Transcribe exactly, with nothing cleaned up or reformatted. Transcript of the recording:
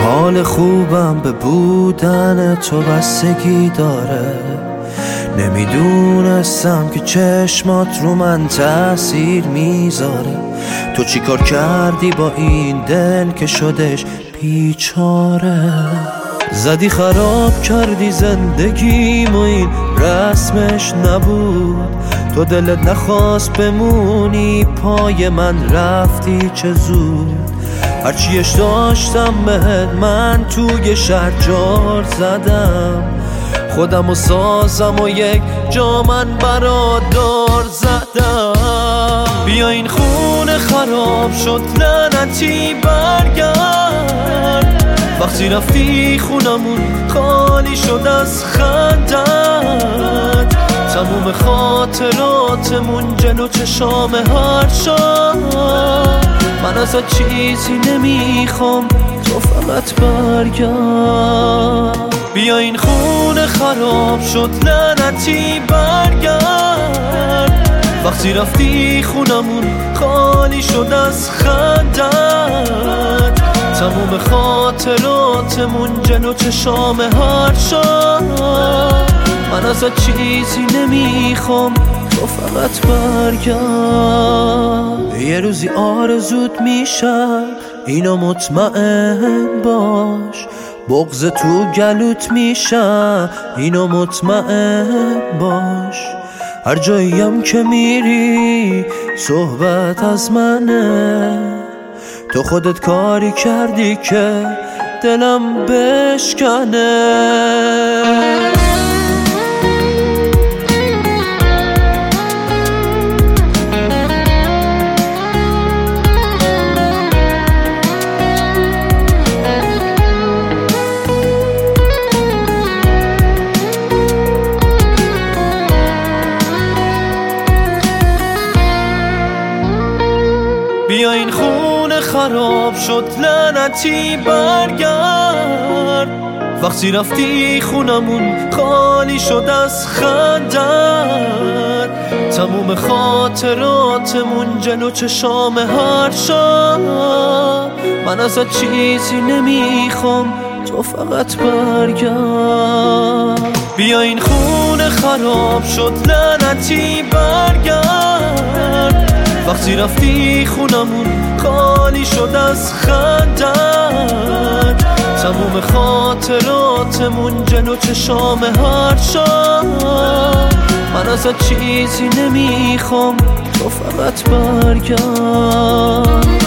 حال خوبم به بودن تو بستگی داره. نمیدونستم که چشمات رو من تأثیر میذاره. تو چی کار کردی با این دل که شدش بیچاره؟ زدی خراب کردی زندگیم و این رسمش نبود. تو دلت نخواست بمونی پای من رفتی چه زود. هرچیش داشتم بهت من توی شهر جار زدم. خودم و سازم و یک جا من برادار زدم. بیا این خونه خراب شد لعنتی برگرد. وقتی رفتی خونمون خالی شد از خندت. تموم خاطراتمون جلو چشام هر شب. من ازت چیزی نمیخوام تو فقط برگرد. بیا این خونه خراب شد لعنتی برگرد. وقتی رفتی خونمون خالی شد از خندت. تموم خاطراتمون جلو چشام هر شب. من ازت چیزی نمیخوام تو فقط برگرد. یه روزی آرزوت میشم اینو مطمئن باش. بغض تو گلوت میشم اینو مطمئن باش. هر جاییم که میری صحبت از منه. تو خودت کاری کردی که دلم بشکنه. بیا این خونه خراب شد لعنتی برگرد. وقتی رفتی خونمون خالی شد از خندت. تموم خاطراتمون جلو چشام هر شب. من ازت چیزی نمیخوام تو فقط برگرد. بیا این خونه خراب شد لعنتی برگرد. وقتی رفتی خونمون خالی شد از خندت. تموم خاطراتمون جلو چشام هر شب. من ازت چیزی نمیخوام تو فقط برگرد.